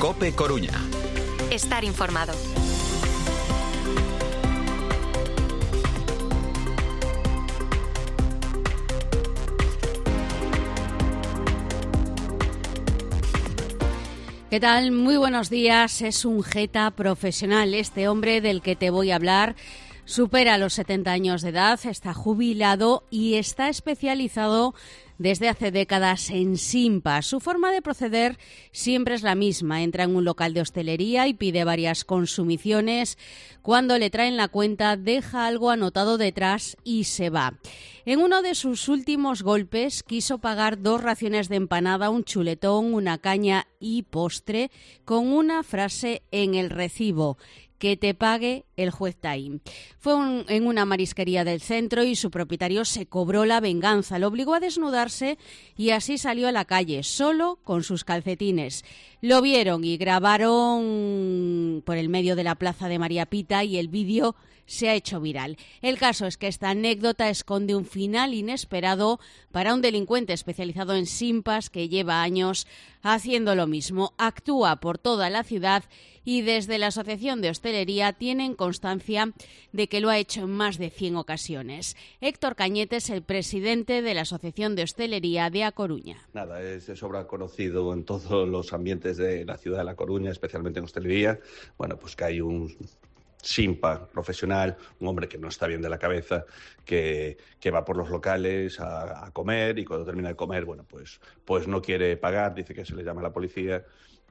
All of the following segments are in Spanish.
COPE Coruña. Estar informado. ¿Qué tal? Muy buenos días. Es un jeta profesional. Este hombre del que te voy a hablar supera los 70 años de edad, está jubilado y está especializado desde hace décadas en simpas. Su forma de proceder siempre es la misma. Entra en un local de hostelería y pide varias consumiciones. Cuando le traen la cuenta, deja algo anotado detrás y se va. En uno de sus últimos golpes quiso pagar 2 raciones de empanada, un chuletón, una caña y postre con una frase en el recibo: que te pague el juez Taín. Fue en una marisquería del centro y su propietario se cobró la venganza. Lo obligó a desnudarse y así salió a la calle, solo con sus calcetines. Lo vieron y grabaron por el medio de la plaza de María Pita y el vídeo se ha hecho viral. El caso es que esta anécdota esconde un final inesperado para un delincuente especializado en simpas que lleva años haciendo lo mismo. Actúa por toda la ciudad y desde la Asociación de Hostelería tienen constancia de que lo ha hecho en más de 100 ocasiones. Héctor Cañete es el presidente de la Asociación de Hostelería de A Coruña. Nada, es de sobra conocido en todos los ambientes de la ciudad de La Coruña, especialmente en hostelería. Bueno, pues que hay un simpa profesional, un hombre que no está bien de la cabeza, que va por los locales a comer y cuando termina de comer, bueno, pues no quiere pagar, dice que se le llama a la policía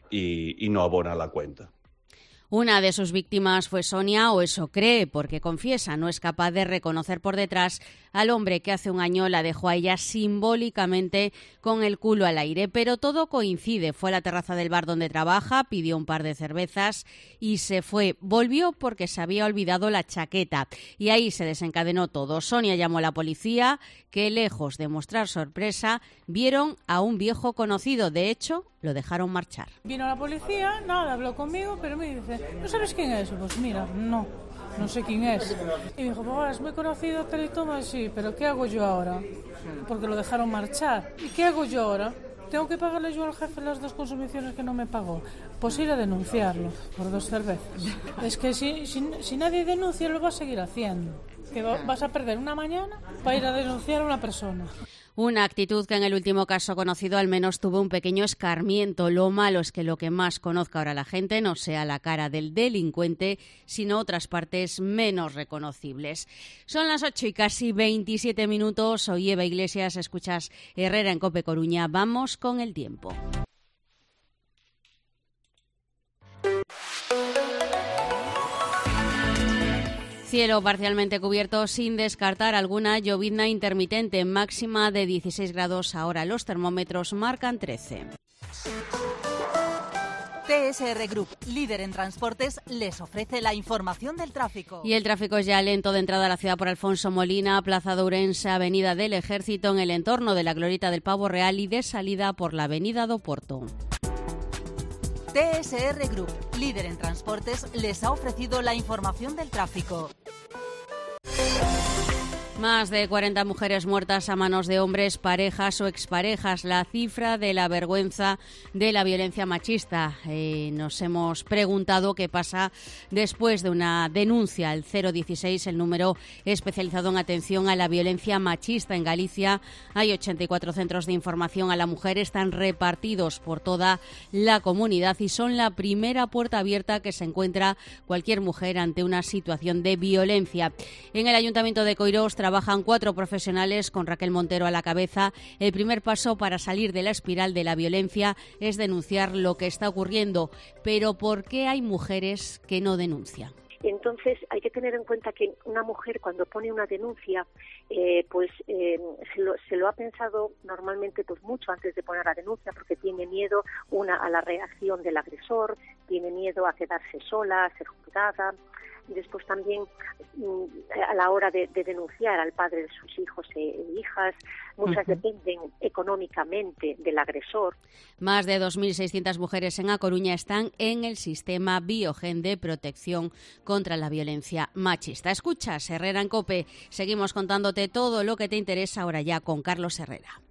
y no abona la cuenta. Una de sus víctimas fue Sonia, o eso cree, porque confiesa, no es capaz de reconocer por detrás al hombre que hace un año la dejó a ella simbólicamente con el culo al aire. Pero todo coincide. Fue a la terraza del bar donde trabaja, pidió un par de cervezas y se fue. Volvió porque se había olvidado la chaqueta y ahí se desencadenó todo. Sonia llamó a la policía, que lejos de mostrar sorpresa, vieron a un viejo conocido. De hecho, lo dejaron marchar. Vino la policía, nada, habló conmigo, pero me dice: ¿no sabes quién es? Pues mira, no sé quién es. Y me dijo: pues es muy conocido, tal y todo. Sí, pero ¿qué hago yo ahora? Porque lo dejaron marchar. ¿Y qué hago yo ahora? ¿Tengo que pagarle yo al jefe las 2 consumiciones que no me pagó? Pues ir a denunciarlo por 2 cervezas. Es que si nadie denuncia, lo va a seguir haciendo. Que vas a perder una mañana para ir a denunciar a una persona. Una actitud que en el último caso conocido al menos tuvo un pequeño escarmiento. Lo malo es que lo que más conozca ahora la gente no sea la cara del delincuente, sino otras partes menos reconocibles. Son las 8 y casi 27 minutos. Soy Eva Iglesias, escuchas Herrera en COPE Coruña. Vamos con el tiempo. Cielo parcialmente cubierto, sin descartar alguna llovizna intermitente, máxima de 16 grados ahora. Los termómetros marcan 13. TSR Group, líder en transportes, les ofrece la información del tráfico. Y el tráfico es ya lento de entrada a la ciudad por Alfonso Molina, Plaza de Ourense, Avenida del Ejército, en el entorno de la Glorieta del Pavo Real y de salida por la Avenida do Porto. TSR Group, líder en transportes, les ha ofrecido la información del tráfico. Más de 40 mujeres muertas a manos de hombres, parejas o exparejas. La cifra de la vergüenza de la violencia machista. Nos hemos preguntado qué pasa después de una denuncia al 016, el número especializado en atención a la violencia machista. En Galicia hay 84 centros de información a la mujer. Están repartidos por toda la comunidad y son la primera puerta abierta que se encuentra cualquier mujer ante una situación de violencia. En el Ayuntamiento de Coirós trabajan 4 profesionales con Raquel Montero a la cabeza. El primer paso para salir de la espiral de la violencia es denunciar lo que está ocurriendo. Pero ¿por qué hay mujeres que no denuncian? Entonces hay que tener en cuenta que una mujer cuando pone una denuncia se lo ha pensado normalmente pues mucho antes de poner la denuncia, porque tiene miedo a la reacción del agresor, tiene miedo a quedarse sola, a ser juzgada. Después también a la hora de denunciar al padre de sus hijos e hijas, muchas dependen económicamente del agresor. Más de 2.600 mujeres en A Coruña están en el sistema Biogen de protección contra la violencia machista. Escuchas Herrera en COPE. Seguimos contándote todo lo que te interesa ahora ya con Carlos Herrera.